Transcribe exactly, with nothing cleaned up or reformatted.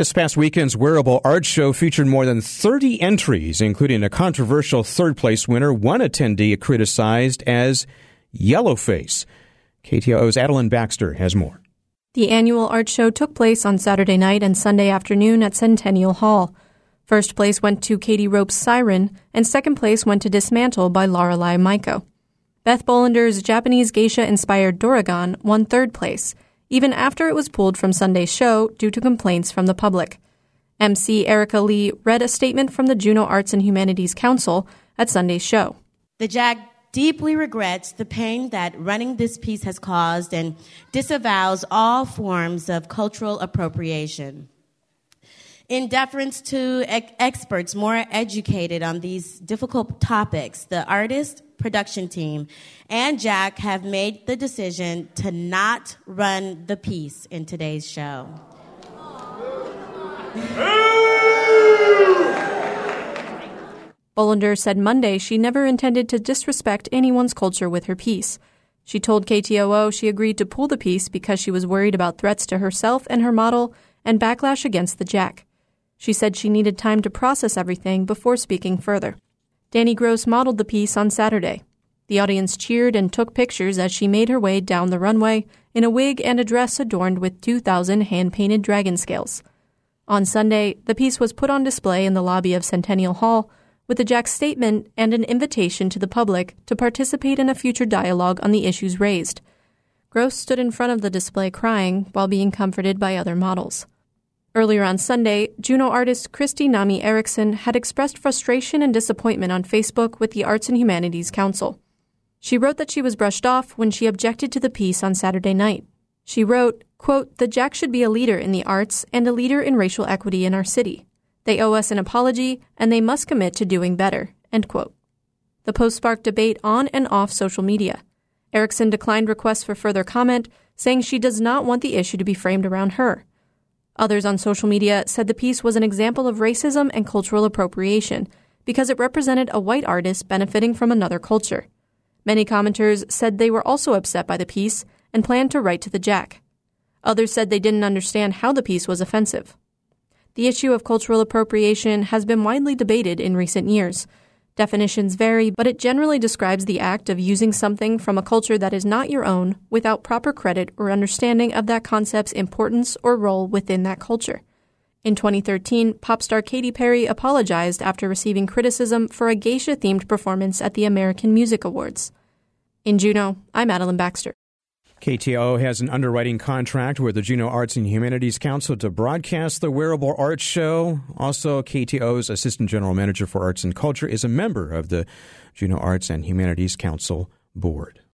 This past weekend's Wearable Art Show featured more than thirty entries, including a controversial third-place winner, one attendee criticized as Yellowface. K T O O's Adeline Baxter has more. The annual art show took place on Saturday night and Sunday afternoon at Centennial Hall. First place went to Katie Rope's Siren, and second place went to Dismantle by Lorelei Maiko. Beth Bollander's Japanese geisha-inspired Doragon won third place, even after it was pulled from Sunday's show due to complaints from the public. M C Erica Lee read a statement from the Juneau Arts and Humanities Council at Sunday's show. The J A C deeply regrets the pain that running this piece has caused and disavows all forms of cultural appropriation. In deference to ex- experts more educated on these difficult topics, the artist, production team, and J A C have made the decision to not run the piece in today's show. Bollander said Monday she never intended to disrespect anyone's culture with her piece. She told K T O O she agreed to pull the piece because she was worried about threats to herself and her model and backlash against the J A C. She said she needed time to process everything before speaking further. Danny Gross modeled the piece on Saturday. The audience cheered and took pictures as she made her way down the runway in a wig and a dress adorned with two thousand hand-painted dragon scales. On Sunday, the piece was put on display in the lobby of Centennial Hall with a J A C statement and an invitation to the public to participate in a future dialogue on the issues raised. Gross stood in front of the display crying while being comforted by other models. Earlier on Sunday, Juneau artist Christy Nami Erickson had expressed frustration and disappointment on Facebook with the Arts and Humanities Council. She wrote that she was brushed off when she objected to the piece on Saturday night. She wrote, quote, "The J A C should be a leader in the arts and a leader in racial equity in our city. They owe us an apology, and they must commit to doing better," end quote. The post sparked debate on and off social media. Erickson declined requests for further comment, saying she does not want the issue to be framed around her. Others on social media said the piece was an example of racism and cultural appropriation because it represented a white artist benefiting from another culture. Many commenters said they were also upset by the piece and planned to write to the J A C. Others said they didn't understand how the piece was offensive. The issue of cultural appropriation has been widely debated in recent years. Definitions vary, but it generally describes the act of using something from a culture that is not your own without proper credit or understanding of that concept's importance or role within that culture. In twenty thirteen, pop star Katy Perry apologized after receiving criticism for a geisha-themed performance at the American Music Awards. In Juneau, I'm Adeline Baxter. K T O O has an underwriting contract with the Juneau Arts and Humanities Council to broadcast the Wearable Art Show. Also, K T O O's Assistant General Manager for Arts and Culture is a member of the Juneau Arts and Humanities Council Board.